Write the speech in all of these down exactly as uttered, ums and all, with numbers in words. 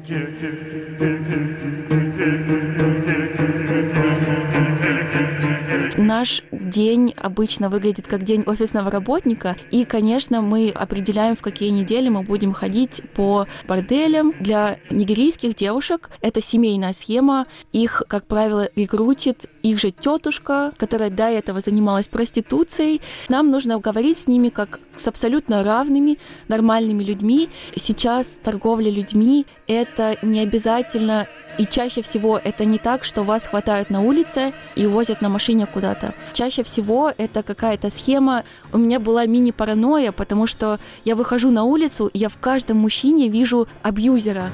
Наш день обычно выглядит как день офисного работника, и, конечно, мы определяем, в какие недели мы будем ходить по борделям. Для нигерийских девушек это семейная схема, их, как правило, рекрутит их же тетушка, которая до этого занималась проституцией. Нам нужно говорить с ними как с абсолютно равными, нормальными людьми. Сейчас торговля людьми — это не обязательно. И чаще всего это не так, что вас хватают на улице и увозят на машине куда-то. Чаще всего это какая-то схема. У меня была мини-паранойя, потому что я выхожу на улицу, и я в каждом мужчине вижу абьюзера.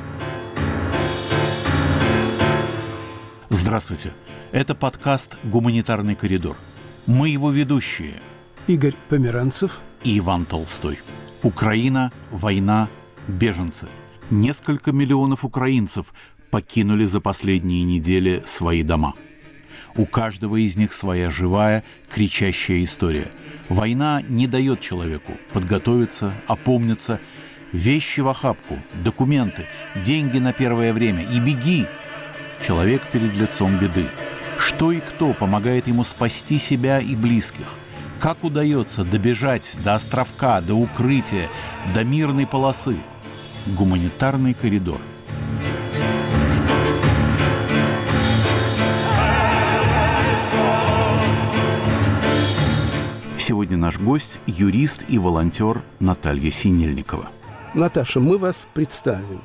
Здравствуйте. Это подкаст «Гуманитарный коридор». Мы его ведущие. Игорь Померанцев и Иван Толстой. Украина, война, беженцы. Несколько миллионов украинцев покинули за последние недели свои дома. У каждого из них своя живая, кричащая история. Война не дает человеку подготовиться, опомниться. Вещи в охапку, документы, деньги на первое время и беги. Человек перед лицом беды. Что и кто помогает ему спасти себя и близких? Как удается добежать до островка, до укрытия, до мирной полосы? Гуманитарный коридор. Сегодня наш гость – юрист и волонтер Наталья Синельникова. Наташа, мы вас представим,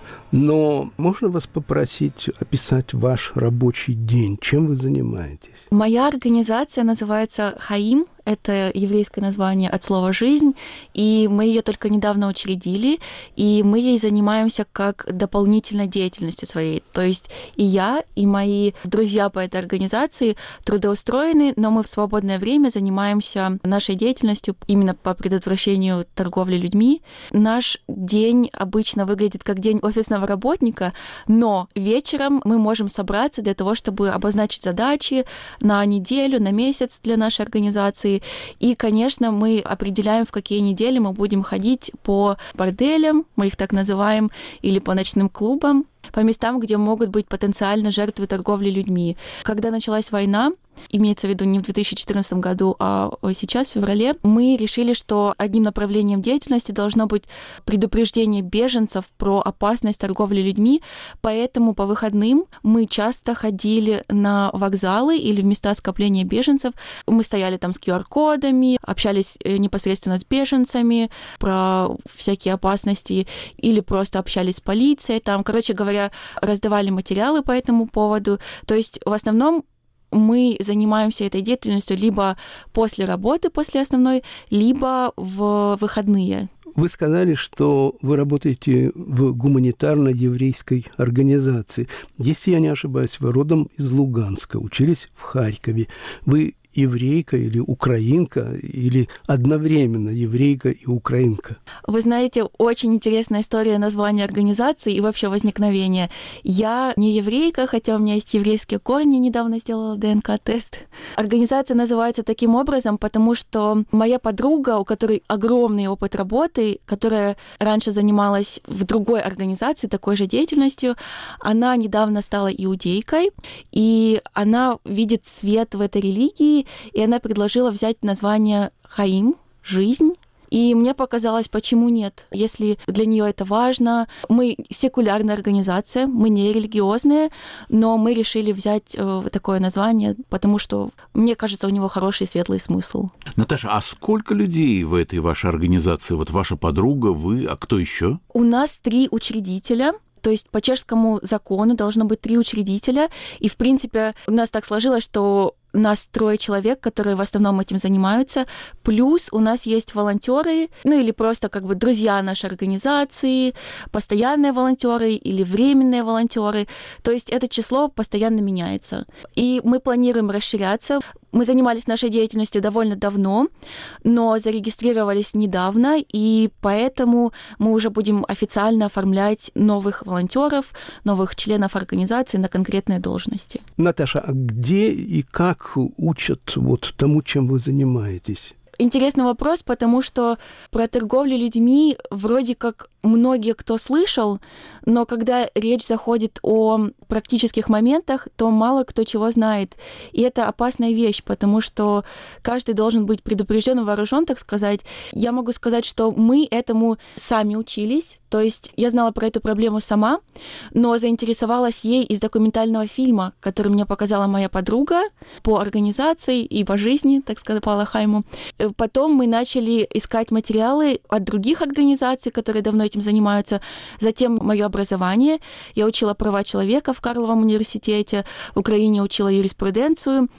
но можно вас попросить описать ваш рабочий день? Чем вы занимаетесь? Моя организация называется «Хаим». Это еврейское название от слова «жизнь», и мы ее только недавно учредили, и мы ей занимаемся как дополнительной деятельностью своей. То есть и я, и мои друзья по этой организации трудоустроены, но мы в свободное время занимаемся нашей деятельностью именно по предотвращению торговли людьми. Наш день обычно выглядит как день офисного работника, но вечером мы можем собраться для того, чтобы обозначить задачи на неделю, на месяц для нашей организации. И, конечно, мы определяем, в какие недели мы будем ходить по борделям, мы их так называем, или по ночным клубам, по местам, где могут быть потенциально жертвы торговли людьми. Когда началась война, имеется в виду не в две тысячи четырнадцатом году, а сейчас, в феврале, мы решили, что одним направлением деятельности должно быть предупреждение беженцев про опасность торговли людьми, поэтому по выходным мы часто ходили на вокзалы или в места скопления беженцев. Мы стояли там с ку ар-кодами, общались непосредственно с беженцами про всякие опасности или просто общались с полицией. Там, короче говоря, раздавали материалы по этому поводу. То есть в основном мы занимаемся этой деятельностью либо после работы, после основной, либо в выходные. Вы сказали, что вы работаете в гуманитарно-еврейской организации. Если я не ошибаюсь, вы родом из Луганска, учились в Харькове. Вы еврейка или украинка, или одновременно еврейка и украинка? Вы знаете, очень интересная история названия организации и вообще возникновения. Я не еврейка, хотя у меня есть еврейские корни, недавно сделала дэ эн ка-тест. Организация называется таким образом, потому что моя подруга, у которой огромный опыт работы, которая раньше занималась в другой организации такой же деятельностью, она недавно стала иудейкой, и она видит свет в этой религии, и она предложила взять название «Хаим» — «Жизнь». И мне показалось, почему нет, если для нее это важно. Мы секулярная организация, мы не религиозные, но мы решили взять такое название, потому что, мне кажется, у него хороший светлый смысл. Наташа, а сколько людей в этой вашей организации? Вот ваша подруга, вы, а кто еще? У нас три учредителя. То есть по чешскому закону должно быть три учредителя. И, в принципе, у нас так сложилось, что нас трое человек, которые в основном этим занимаются. Плюс у нас есть волонтеры, ну или просто как бы друзья нашей организации, постоянные волонтеры или временные волонтеры. То есть это число постоянно меняется. И мы планируем расширяться. Мы занимались нашей деятельностью довольно давно, но зарегистрировались недавно, и поэтому мы уже будем официально оформлять новых волонтеров, новых членов организации на конкретные должности. Наташа, а где и как учат вот тому, чем вы занимаетесь? интересный вопрос, потому что про торговлю людьми вроде как многие кто слышал, но когда речь заходит о практических моментах, то мало кто чего знает. И это опасная вещь, потому что каждый должен быть предупрежден и вооружен, так сказать. Я могу сказать, что мы этому сами учились. То есть я знала про эту проблему сама, но заинтересовалась ей из документального фильма, который мне показала моя подруга по организации и по жизни, так сказать, по Алахайму. Потом мы начали искать материалы от других организаций, которые давно этим занимаются. Затем мое образование. Я учила права человека в Карловом университете, в Украине учила юриспруденцию.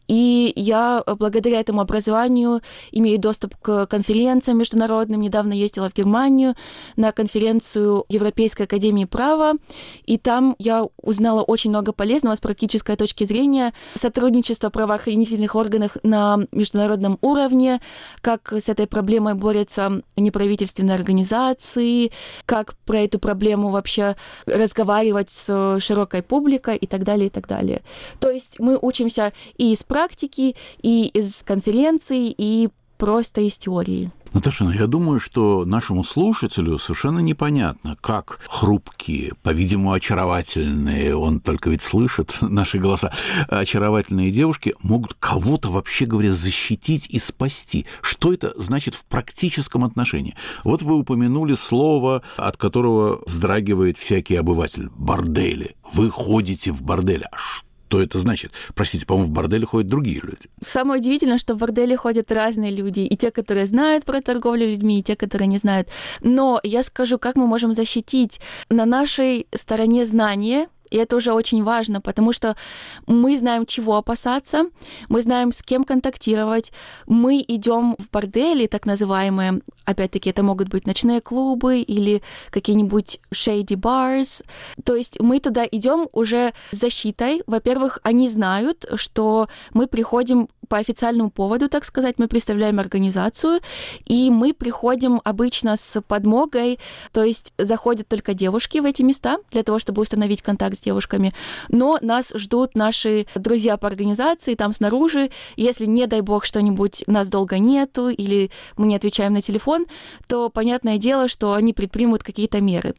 И я благодаря этому образованию имею доступ к конференциям международным. Недавно ездила в Германию на конференцию Европейской академии права, и там я узнала очень много полезного с практической точки зрения. Сотрудничество правоохранительных органов на международном уровне, как с этой проблемой борются неправительственные организации, как про эту проблему вообще разговаривать с широкой публикой и так далее, и так далее. То есть мы учимся и из практики, и из конференций, и просто из теории. Наташа, ну я думаю, что нашему слушателю совершенно непонятно, как хрупкие, по-видимому, очаровательные, он только ведь слышит наши голоса, очаровательные девушки могут кого-то, вообще говоря, защитить и спасти. Что это значит в практическом отношении? Вот вы упомянули слово, от которого вздрагивает всякий обыватель – бордели. Вы ходите в бордель. А что? Что это значит? Простите, по-моему, в борделе ходят другие люди. Самое удивительное, что в борделе ходят разные люди. И те, которые знают про торговлю людьми, и те, которые не знают. Но я скажу, как мы можем защитить. На нашей стороне знания, и это уже очень важно, потому что мы знаем, чего опасаться, мы знаем, с кем контактировать. Мы идем в бордели, так называемые, опять-таки, это могут быть ночные клубы или какие-нибудь shady bars. То есть мы туда идем уже с защитой. Во-первых, они знают, что мы приходим по официальному поводу, так сказать, мы представляем организацию, и мы приходим обычно с подмогой, то есть заходят только девушки в эти места для того, чтобы установить контакт с девушками, но нас ждут наши друзья по организации там снаружи. Если, не дай бог, что-нибудь, нас долго нету, или мы не отвечаем на телефон, то понятное дело, что они предпримут какие-то меры.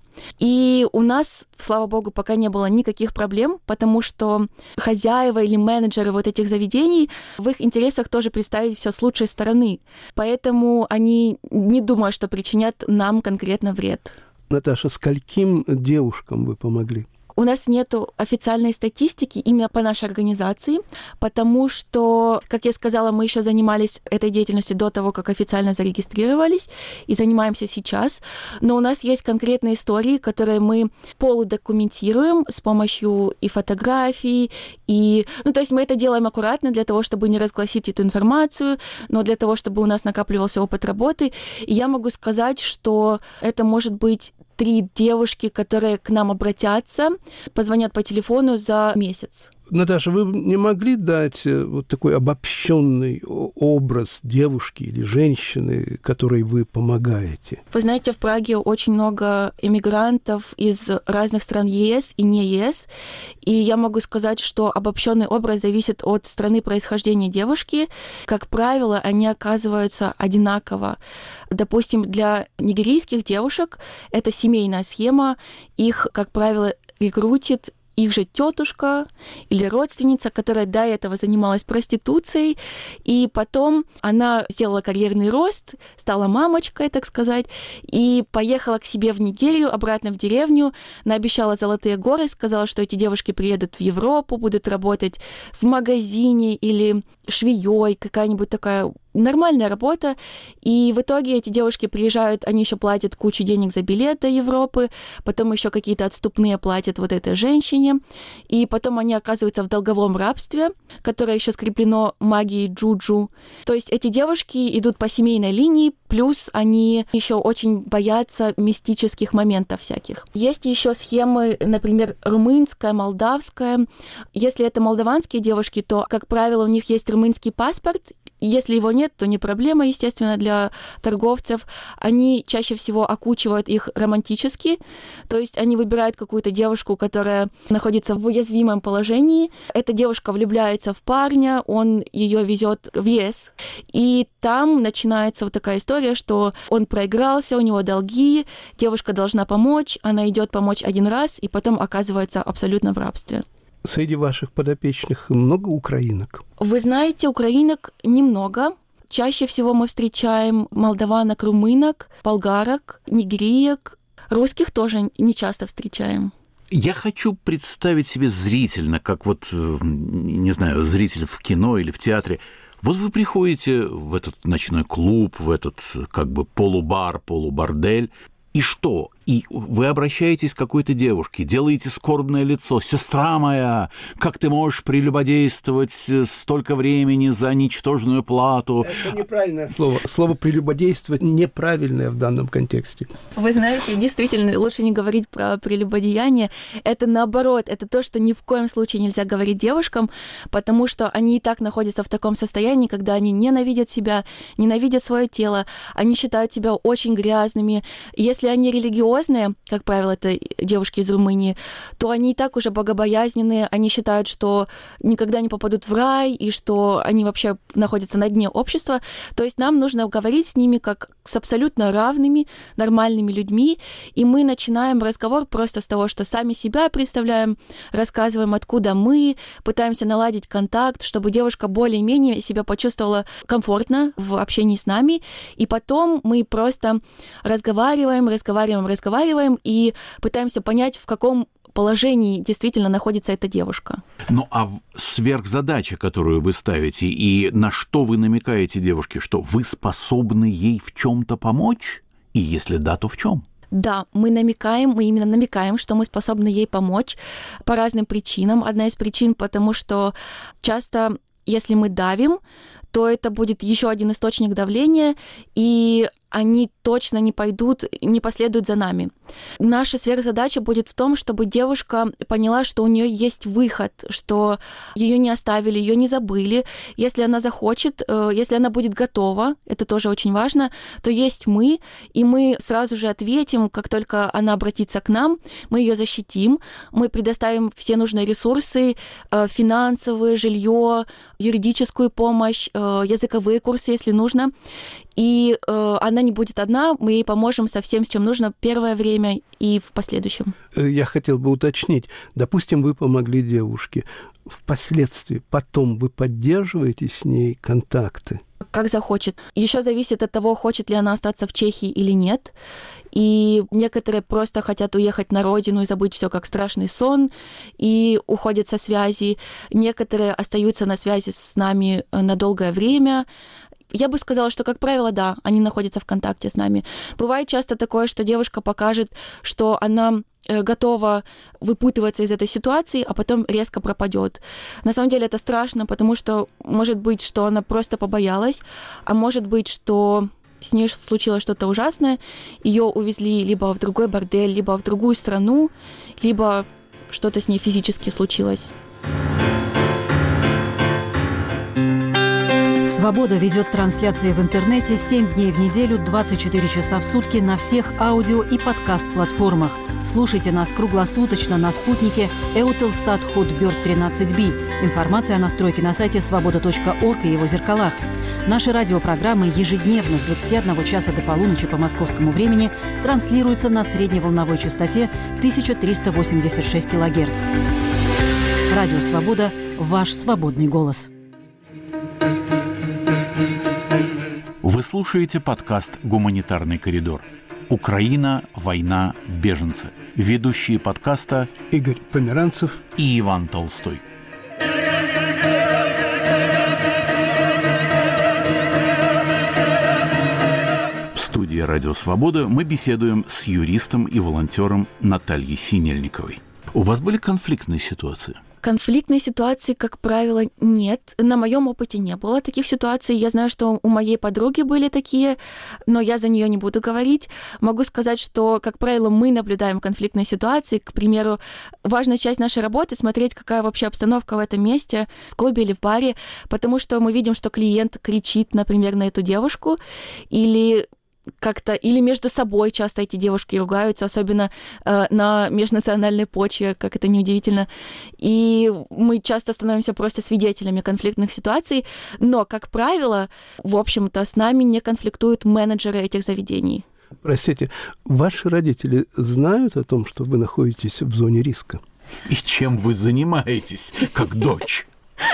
И у нас, слава богу, пока не было никаких проблем, потому что хозяева или менеджеры вот этих заведений, в их интересах тоже представить все с лучшей стороны. Поэтому они не думают, что причинят нам конкретно вред. Наташа, скольким девушкам вы помогли? У нас нет официальной статистики именно по нашей организации, потому что, как я сказала, мы еще занимались этой деятельностью до того, как официально зарегистрировались, и занимаемся сейчас. Но у нас есть конкретные истории, которые мы полудокументируем с помощью и фотографий, и... Ну, то есть мы это делаем аккуратно для того, чтобы не разгласить эту информацию, но для того, чтобы у нас накапливался опыт работы. И я могу сказать, что это может быть три девушки, которые к нам обратятся, позвонят по телефону за месяц. Наташа, вы не могли дать вот такой обобщенный образ девушки или женщины, которой вы помогаете? Вы знаете, в Праге очень много иммигрантов из разных стран ЕС и не ЕС, и я могу сказать, что обобщенный образ зависит от страны происхождения девушки. Как правило, они оказываются одинаково. Допустим, для нигерийских девушек это семейная схема, их, как правило, рекрутит их же тетушка или родственница, которая до этого занималась проституцией, и потом она сделала карьерный рост, стала мамочкой, так сказать, и поехала к себе в Нигерию, обратно в деревню, наобещала золотые горы, сказала, что эти девушки приедут в Европу, будут работать в магазине или швеей, какая-нибудь такая нормальная работа, и в итоге эти девушки приезжают, они еще платят кучу денег за билет до Европы, потом еще какие-то отступные платят вот этой женщине, и потом они оказываются в долговом рабстве, которое еще скреплено магией джуджу. То есть эти девушки идут по семейной линии, плюс они еще очень боятся мистических моментов всяких. Есть еще схемы, например, румынская, молдавская. Если это молдаванские девушки, то, как правило, у них есть румынский паспорт, Если его нет, то не проблема, естественно, для торговцев. Они чаще всего окучивают их романтически, то есть они выбирают какую-то девушку, которая находится в уязвимом положении. Эта девушка влюбляется в парня, он ее везет в ЕС, и там начинается вот такая история, что он проигрался, у него долги, девушка должна помочь, она идет помочь один раз, и потом оказывается абсолютно в рабстве. Среди ваших подопечных много украинок? Вы знаете, украинок немного. Чаще всего мы встречаем молдаванок, румынок, болгарок, нигериек. Русских тоже не часто встречаем. Я хочу представить себе зрительно, как вот, не знаю, зритель в кино или в театре. Вот вы приходите в этот ночной клуб, в этот как бы полубар, полубордель, и что? И вы обращаетесь к какой-то девушке, делаете скорбное лицо. «Сестра моя, как ты можешь прелюбодействовать столько времени за ничтожную плату?» Это неправильное слово. Слово «прелюбодействовать» неправильное в данном контексте. Вы знаете, действительно, лучше не говорить про прелюбодеяние. Это наоборот, это то, что ни в коем случае нельзя говорить девушкам, потому что они и так находятся в таком состоянии, когда они ненавидят себя, ненавидят свое тело, они считают себя очень грязными. Если они религиозные, как правило, это девушки из Румынии, то они и так уже богобоязненные, они считают, что никогда не попадут в рай, и что они вообще находятся на дне общества. То есть нам нужно говорить с ними как с абсолютно равными, нормальными людьми, и мы начинаем разговор просто с того, что сами себя представляем, рассказываем, откуда мы, пытаемся наладить контакт, чтобы девушка более-менее себя почувствовала комфортно в общении с нами, и потом мы просто разговариваем, разговариваем, разговариваем, и пытаемся понять, в каком положении действительно находится эта девушка. Ну, а сверхзадача, которую вы ставите, и на что вы намекаете девушке, что вы способны ей в чем-то помочь? И если да, то в чем? Да, мы намекаем, мы именно намекаем, что мы способны ей помочь по разным причинам. Одна из причин, потому что часто, если мы давим, то это будет еще один источник давления, и они точно не пойдут, не последуют за нами. Наша сверхзадача будет в том, чтобы девушка поняла, что у нее есть выход, что ее не оставили, ее не забыли. Если она захочет, если она будет готова, это тоже очень важно, то есть мы, и мы сразу же ответим, как только она обратится к нам, мы ее защитим, мы предоставим все нужные ресурсы, финансовые, жилье, юридическую помощь, языковые курсы, если нужно. И э, она не будет одна, мы ей поможем со всем, с чем нужно, первое время и в последующем. Я хотел бы уточнить. Допустим, вы помогли девушке. Впоследствии, потом вы поддерживаете с ней контакты? Как захочет. Еще зависит от того, хочет ли она остаться в Чехии или нет. И некоторые просто хотят уехать на родину и забыть все как страшный сон, и уходят со связи. Некоторые остаются на связи с нами на долгое время. Я бы сказала, что, как правило, да, они находятся в контакте с нами. Бывает часто такое, что девушка покажет, что она готова выпутываться из этой ситуации, а потом резко пропадет. На самом деле это страшно, потому что может быть, что она просто побоялась, а может быть, что с ней случилось что-то ужасное, ее увезли либо в другой бордель, либо в другую страну, либо что-то с ней физически случилось. «Свобода» ведет трансляции в интернете семь дней в неделю, двадцать четыре часа в сутки на всех аудио и подкаст-платформах. Слушайте нас круглосуточно на спутнике Eutelsat Hotbird тринадцать би. Информация о настройке на сайте свобода точка орг и его зеркалах. Наши радиопрограммы ежедневно с двадцати одного часа до полуночи по московскому времени транслируются на средневолновой частоте тысяча триста восемьдесят шесть килогерц. Радио «Свобода» – ваш свободный голос. Вы слушаете подкаст «Гуманитарный коридор». Украина, война, беженцы. Ведущие подкаста Игорь Померанцев и Иван Толстой. В студии «Радио Свобода» мы беседуем с юристом и волонтером Натальей Синельниковой. У вас были конфликтные ситуации? Конфликтной ситуации, как правило, нет. На моем опыте не было таких ситуаций. Я знаю, что у моей подруги были такие, но я за нее не буду говорить. Могу сказать, что, как правило, мы наблюдаем конфликтные ситуации. К примеру, важная часть нашей работы — смотреть, какая вообще обстановка в этом месте, в клубе или в баре, потому что мы видим, что клиент кричит, например, на эту девушку, или как-то, или между собой часто эти девушки ругаются, особенно э, на межнациональной почве, как это неудивительно. И мы часто становимся просто свидетелями конфликтных ситуаций, но, как правило, в общем-то, с нами не конфликтуют менеджеры этих заведений. Простите, ваши родители знают о том, что вы находитесь в зоне риска? И чем вы занимаетесь, как дочь?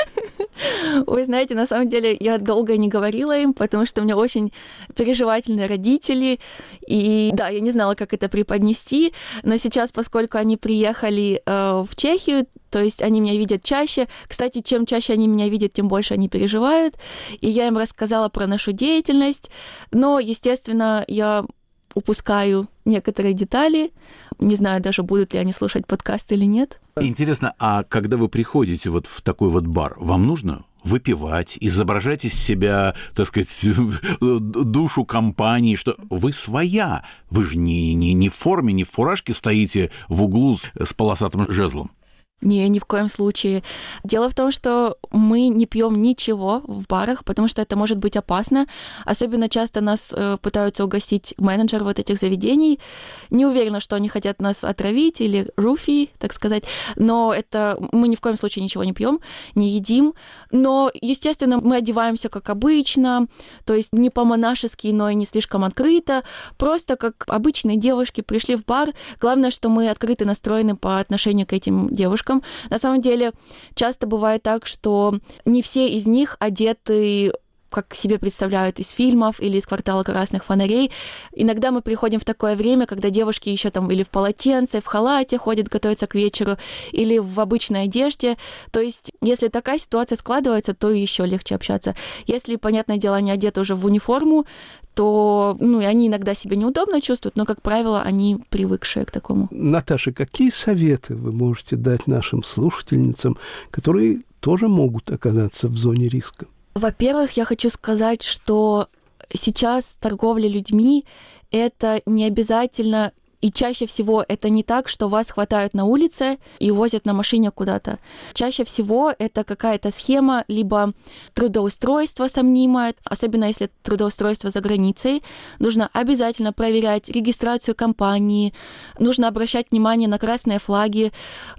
Вы знаете, на самом деле я долго не говорила им, потому что у меня очень переживательные родители, и да, я не знала, как это преподнести, но сейчас, поскольку они приехали э, в Чехию, то есть они меня видят чаще, кстати, чем чаще они меня видят, тем больше они переживают, и я им рассказала про нашу деятельность, но, естественно, я упускаю некоторые детали. Не знаю даже, будут ли они слушать подкаст или нет. Интересно, а когда вы приходите вот в такой вот бар, вам нужно выпивать, изображать из себя, так сказать, душу компании, что вы своя, вы же не, не, не в форме, не в фуражке стоите в углу с, с полосатым жезлом? Не, ни в коем случае. Дело в том, что мы не пьем ничего в барах, потому что это может быть опасно. Особенно часто нас э, пытаются угостить менеджеры вот этих заведений. Не уверена, что они хотят нас отравить или руфи, так сказать. Но это мы ни в коем случае ничего не пьем, не едим. Но, естественно, мы одеваемся как обычно, то есть не по-монашески, но и не слишком открыто. Просто как обычные девушки пришли в бар. Главное, что мы открыто настроены по отношению к этим девушкам. На самом деле, часто бывает так, что не все из них одеты, как себе представляют из фильмов или из «Квартала красных фонарей». Иногда мы приходим в такое время, когда девушки еще там или в полотенце, в халате ходят, готовятся к вечеру, или в обычной одежде. То есть, если такая ситуация складывается, то еще легче общаться. Если, понятное дело, они одеты уже в униформу, то ну, и они иногда себя неудобно чувствуют, но, как правило, они привыкшие к такому. Наташа, какие советы вы можете дать нашим слушательницам, которые тоже могут оказаться в зоне риска? Во-первых, я хочу сказать, что сейчас торговля людьми — это не обязательно, и чаще всего это не так, что вас хватают на улице и увозят на машине куда-то. Чаще всего это какая-то схема, либо трудоустройство сомнимое, особенно если трудоустройство за границей. Нужно обязательно проверять регистрацию компании, нужно обращать внимание на красные флаги,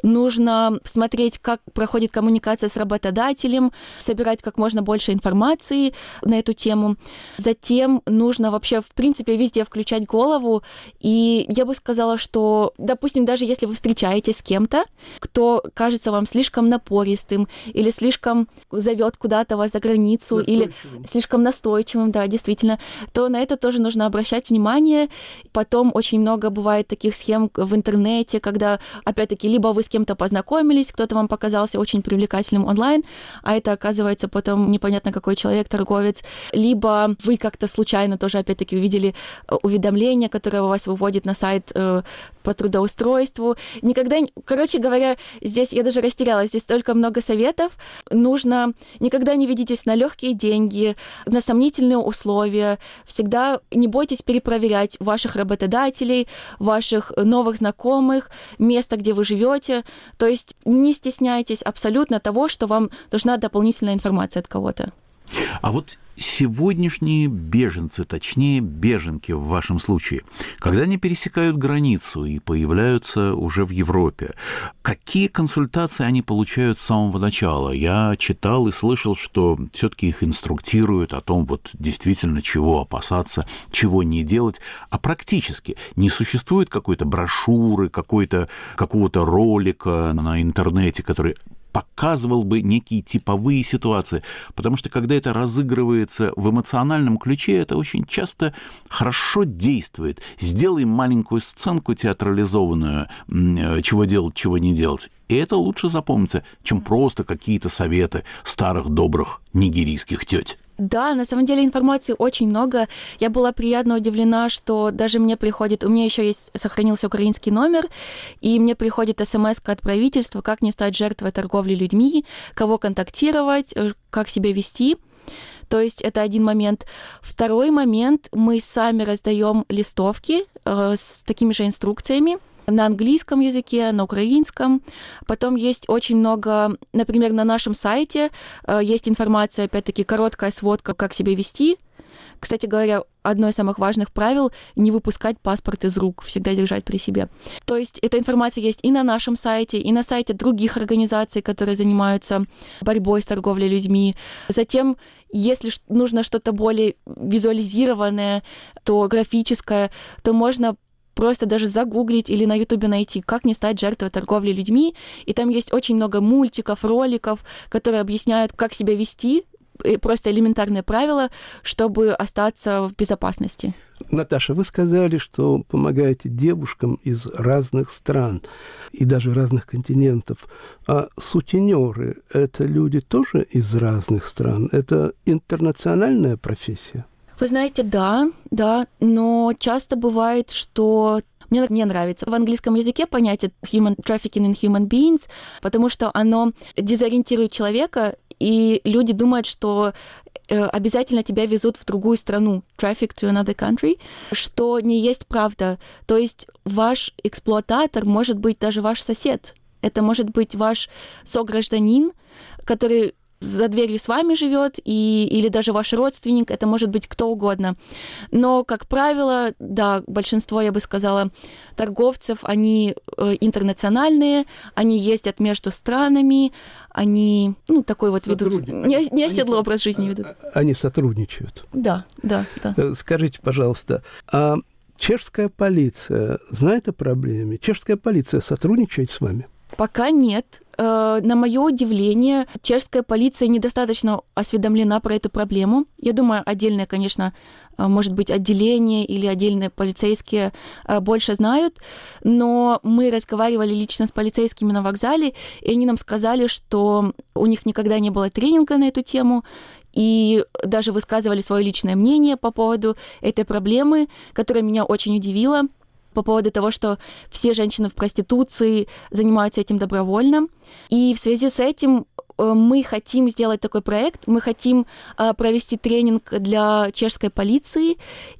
нужно смотреть, как проходит коммуникация с работодателем, собирать как можно больше информации на эту тему. Затем нужно вообще, в принципе, везде включать голову, и я бы сказала, что, допустим, даже если вы встречаетесь с кем-то, кто кажется вам слишком напористым или слишком зовет куда-то вас за границу, или слишком настойчивым, да, действительно, то на это тоже нужно обращать внимание. Потом очень много бывает таких схем в интернете, когда, опять-таки, либо вы с кем-то познакомились, кто-то вам показался очень привлекательным онлайн, а это, оказывается, потом непонятно какой человек, торговец, либо вы как-то случайно тоже, опять-таки, увидели уведомление, которое вас выводит на сайт по трудоустройству. Никогда, короче говоря, здесь я даже растерялась, здесь столько много советов. Нужно, никогда не ведитесь на легкие деньги, на сомнительные условия. Всегда не бойтесь перепроверять ваших работодателей, ваших новых знакомых, место, где вы живете. То есть не стесняйтесь абсолютно того, что вам нужна дополнительная информация от кого-то. А вот сегодняшние беженцы, точнее беженки в вашем случае, когда они пересекают границу и появляются уже в Европе, какие консультации они получают с самого начала? Я читал и слышал, что все-таки их инструктируют о том, вот действительно, чего опасаться, чего не делать, а практически не существует какой-то брошюры, какой-то, какого-то ролика на интернете, который показывал бы некие типовые ситуации, потому что когда это разыгрывается в эмоциональном ключе, это очень часто хорошо действует. Сделай маленькую сценку театрализованную, чего делать, чего не делать, и это лучше запомнится, чем просто какие-то советы старых добрых нигерийских тёть. Да, на самом деле информации очень много. Я была приятно удивлена, что даже мне приходит... У меня еще есть сохранился украинский номер, и мне приходит смс-ка от правительства, как не стать жертвой торговли людьми, кого контактировать, как себя вести. То есть это один момент. Второй момент, мы сами раздаем листовки э, с такими же инструкциями на английском языке, на украинском. Потом есть очень много, например, на нашем сайте э, есть информация, опять-таки, короткая сводка, как себя вести. Кстати говоря, одно из самых важных правил — не выпускать паспорт из рук, всегда держать при себе. То есть эта информация есть и на нашем сайте, и на сайте других организаций, которые занимаются борьбой с торговлей людьми. Затем, если нужно что-то более визуализированное, то графическое, то можно просто даже загуглить или на Ютубе найти, как не стать жертвой торговли людьми. И там есть очень много мультиков, роликов, которые объясняют, как себя вести, просто элементарные правила, чтобы остаться в безопасности. Наташа, вы сказали, что помогаете девушкам из разных стран и даже разных континентов. А сутенеры — это люди тоже из разных стран? Это интернациональная профессия? Вы знаете, да, да, но часто бывает, что мне не нравится в английском языке понятие human trafficking in human beings, потому что оно дезориентирует человека, и люди думают, что обязательно тебя везут в другую страну, traffic to another country, что не есть правда. То есть ваш эксплуататор может быть даже ваш сосед. Это может быть ваш согражданин, который за дверью с вами живет, и, или даже ваш родственник, это может быть кто угодно. Но, как правило, да, большинство, я бы сказала, торговцев, они интернациональные, они ездят между странами, они, ну, такой вот ведут, не, не оседлый образ жизни ведут. Они сотрудничают. Да, да, да. Скажите, пожалуйста, а чешская полиция знает о проблеме? Чешская полиция сотрудничает с вами? Пока нет. На мое удивление, чешская полиция недостаточно осведомлена про эту проблему. Я думаю, отдельное, конечно, может быть, отделение или отдельные полицейские больше знают, но мы разговаривали лично с полицейскими на вокзале, и они нам сказали, что у них никогда не было тренинга на эту тему, и даже высказывали свое личное мнение по поводу этой проблемы, которая меня очень удивила, по поводу того, что все женщины в проституции занимаются этим добровольно. И в связи с этим мы хотим сделать такой проект, мы хотим провести тренинг для чешской полиции,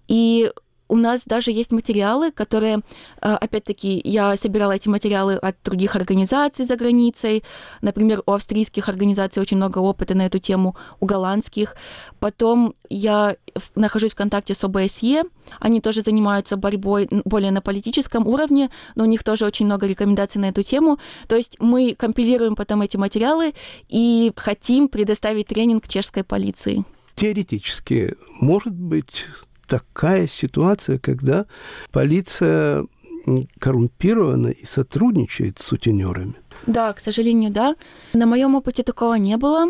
и у нас даже есть материалы, которые, опять-таки, я собирала эти материалы от других организаций за границей. Например, у австрийских организаций очень много опыта на эту тему, у голландских. Потом я нахожусь в контакте с о бэ эс е. Они тоже занимаются борьбой более на политическом уровне, но у них тоже очень много рекомендаций на эту тему. То есть мы компилируем потом эти материалы и хотим предоставить тренинг чешской полиции. Теоретически, может быть такая ситуация, когда полиция коррумпирована и сотрудничает с сутенерами? Да, к сожалению, да. На моем опыте такого не было,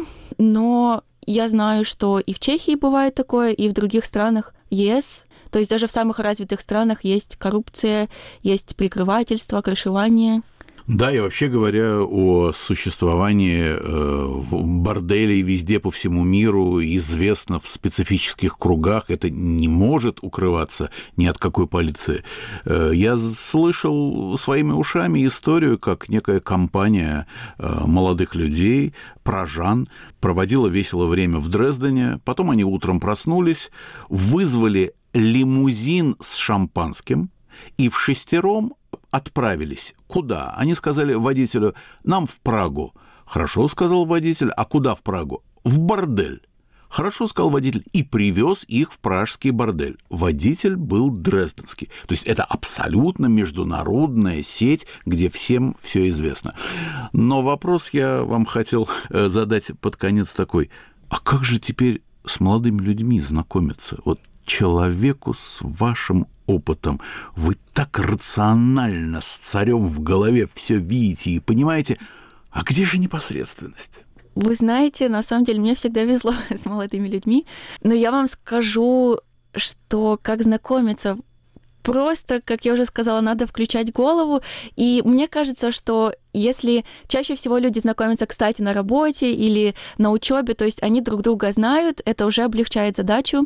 но я знаю, что и в Чехии бывает такое, и в других странах е эс. То есть даже в самых развитых странах есть коррупция, есть прикрывательство, крышевание. Да, и вообще говоря о существовании э, борделей везде по всему миру, известно в специфических кругах, это не может укрываться ни от какой полиции. Э, я слышал своими ушами историю, как некая компания э, молодых людей, прожан, проводила весело время в Дрездене, потом они утром проснулись, вызвали лимузин с шампанским и в шестером отправились. Куда? Они сказали водителю: нам в Прагу. Хорошо, сказал водитель. А куда в Прагу? В бордель. Хорошо, сказал водитель, и привез их в пражский бордель. Водитель был дрезденский. То есть это абсолютно международная сеть, где всем все известно. Но вопрос я вам хотел задать под конец такой: а как же теперь с молодыми людьми знакомиться? Вот человеку с вашим опытом, вы так рационально с царем в голове все видите и понимаете, а где же непосредственность? Вы знаете, на самом деле мне всегда везло с молодыми людьми, но я вам скажу, что как знакомиться, просто, как я уже сказала, надо включать голову, и мне кажется, что если чаще всего люди знакомятся, кстати, на работе или на учебе, то есть они друг друга знают, это уже облегчает задачу.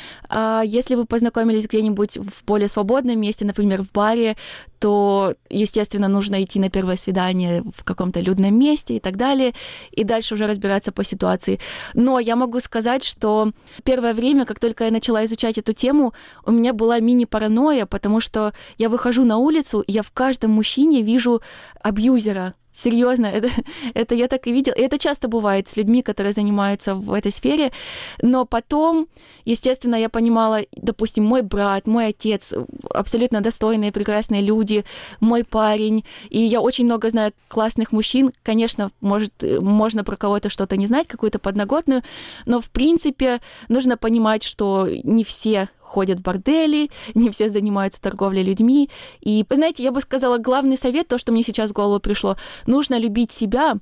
А если вы познакомились где-нибудь в более свободном месте, например, в баре, то, естественно, нужно идти на первое свидание в каком-то людном месте и так далее, и дальше уже разбираться по ситуации. Но я могу сказать, что первое время, как только я начала изучать эту тему, у меня была мини-паранойя, потому что я выхожу на улицу, и я в каждом мужчине вижу абьюзера. Серьезно, это, это я так и видела. И это часто бывает с людьми, которые занимаются в этой сфере. Но потом, естественно, я понимала, допустим, мой брат, мой отец, абсолютно достойные, прекрасные люди, мой парень. И я очень много знаю классных мужчин. Конечно, может, можно про кого-то что-то не знать, какую-то подноготную, но, в принципе, нужно понимать, что не все ходят в бордели, не все занимаются торговлей людьми. И, знаете, я бы сказала, главный совет, то, что мне сейчас в голову пришло, нужно любить себя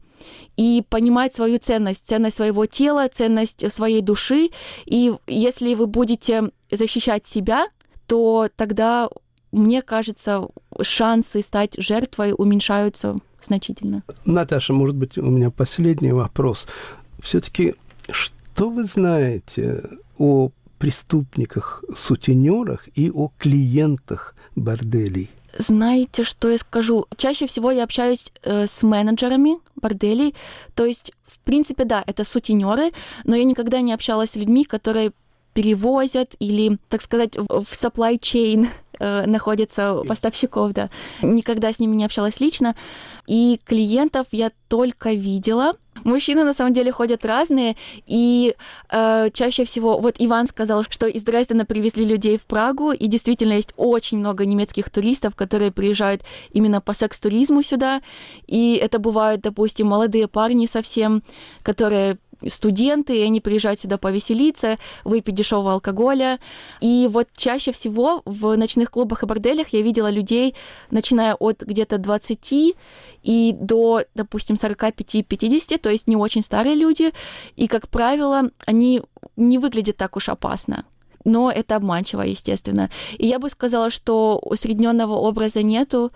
и понимать свою ценность, ценность своего тела, ценность своей души. И если вы будете защищать себя, то тогда, мне кажется, шансы стать жертвой уменьшаются значительно. Наташа, может быть, у меня последний вопрос. Все-таки, что вы знаете о преступниках, сутенерах и о клиентах борделей? Знаете, что я скажу? Чаще всего я общаюсь э, с менеджерами борделей. То есть, в принципе, да, это сутенеры, но я никогда не общалась с людьми, которые перевозят или, так сказать, в supply chain э, находятся поставщиков, да. Никогда с ними не общалась лично. И клиентов я только видела. Мужчины, на самом деле, ходят разные, и э, чаще всего... Вот Иван сказал, что из Дрездена привезли людей в Прагу, и действительно есть очень много немецких туристов, которые приезжают именно по секс-туризму сюда, и это бывают, допустим, молодые парни совсем, которые студенты, и они приезжают сюда повеселиться, выпить дешевого алкоголя. И вот чаще всего в ночных клубах и борделях я видела людей, начиная от где-то двадцати и до, допустим, сорока пяти - пятидесяти, то есть не очень старые люди. И, как правило, они не выглядят так уж опасно. Но это обманчиво, естественно. И я бы сказала, что усредненного образа нету,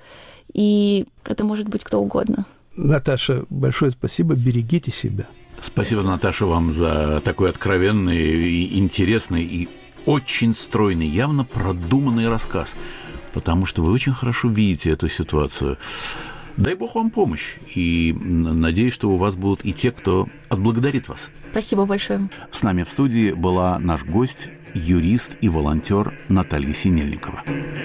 и это может быть кто угодно. Наташа, большое спасибо, берегите себя. Спасибо, Наташа, вам за такой откровенный, и интересный и очень стройный, явно продуманный рассказ, потому что вы очень хорошо видите эту ситуацию. Дай Бог вам помощь, и надеюсь, что у вас будут и те, кто отблагодарит вас. Спасибо большое. С нами в студии была наш гость, юрист и волонтер Наталья Синельникова.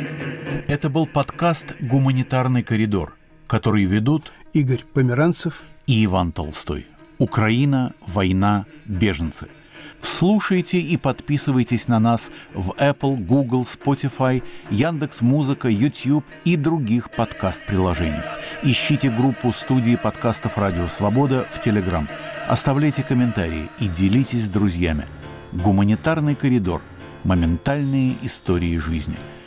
Это был подкаст «Гуманитарный коридор», который ведут Игорь Померанцев и Иван Толстой. Украина, война, беженцы. Слушайте и подписывайтесь на нас в Apple, Google, Spotify, Яндекс.Музыка, YouTube и других подкаст-приложениях. Ищите группу студии подкастов «Радио Свобода» в Telegram. Оставляйте комментарии и делитесь с друзьями. Гуманитарный коридор. Моментальные истории жизни.